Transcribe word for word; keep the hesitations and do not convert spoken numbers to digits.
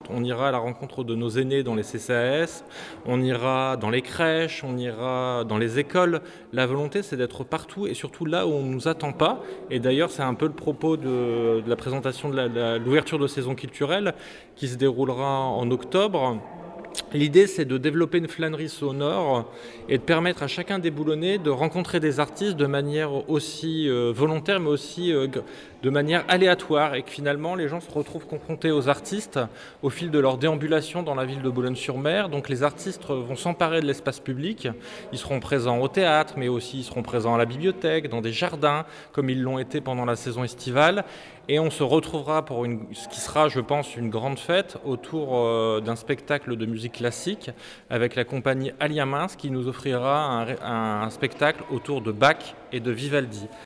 On ira à la rencontre de nos aînés dans les C C A S, on ira dans les crèches, on ira dans les écoles. La volonté, c'est d'être partout et surtout là où on ne nous attend pas. Et d'ailleurs, c'est un peu le propos de, de la présentation de la, la, l'ouverture de saison culturelle qui se déroulera en octobre. L'idée, c'est de développer une flânerie sonore et de permettre à chacun des Boulonnais de rencontrer des artistes de manière aussi euh, volontaire, mais aussi euh, de manière aléatoire, et que finalement, les gens se retrouvent confrontés aux artistes au fil de leur déambulation dans la ville de Boulogne-sur-Mer. Donc les artistes vont s'emparer de l'espace public. Ils seront présents au théâtre, mais aussi ils seront présents à la bibliothèque, dans des jardins, comme ils l'ont été pendant la saison estivale. Et on se retrouvera pour une, ce qui sera, je pense, une grande fête autour euh, d'un spectacle de musique classique avec la compagnie Alia Mince qui nous offrira un, un, un spectacle autour de Bach et de Vivaldi.